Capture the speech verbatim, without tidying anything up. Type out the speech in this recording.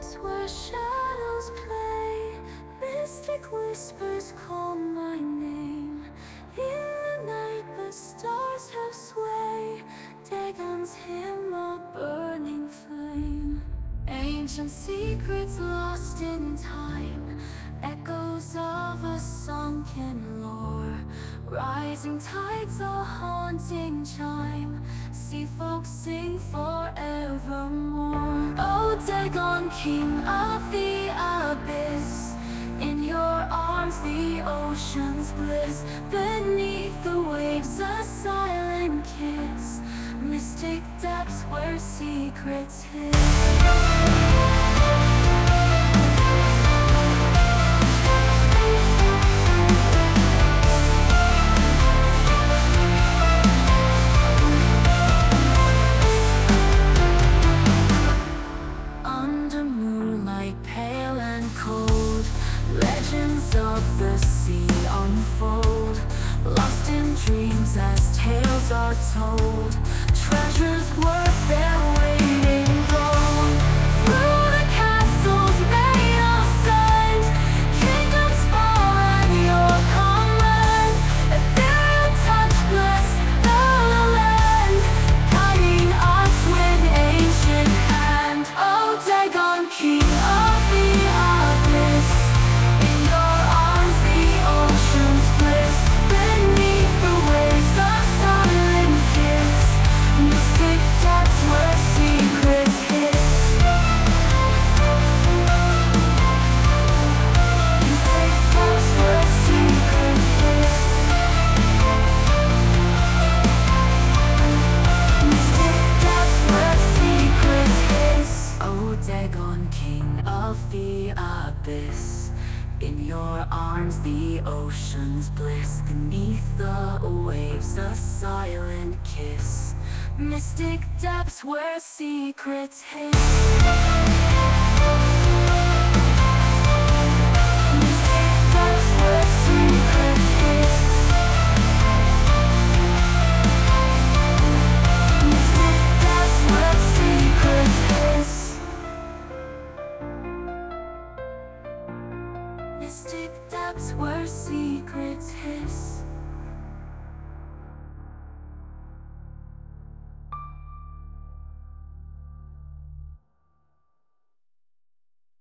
depths where shadows play, mystic whispers call my name. In the night the stars have sway, Dagon's hymn a burning flame. Ancient secrets lost in time, echoes of a sunken lore. Rising tides, a haunting chime, sea folk sing forevermore. O Dagon, king of the abyss, in your arms the ocean's bliss. Beneath the waves a silent kiss, mystic depths where secrets hid. Legends of the sea unfold, lost in dreams as tales are told. Treasures worth their weight in gold. Through the castles made of sand, kingdoms fall at your command. Ethereal touch bless the land, guiding us with ancient hand. O Dagon, king of the abyss, the abyss, in your arms the ocean's bliss. Beneath the waves a silent kiss, mystic depths where secrets hid. Mystic depths where secrets hid. Mystic depths where secrets hid. Mystic depths where secrets hiss.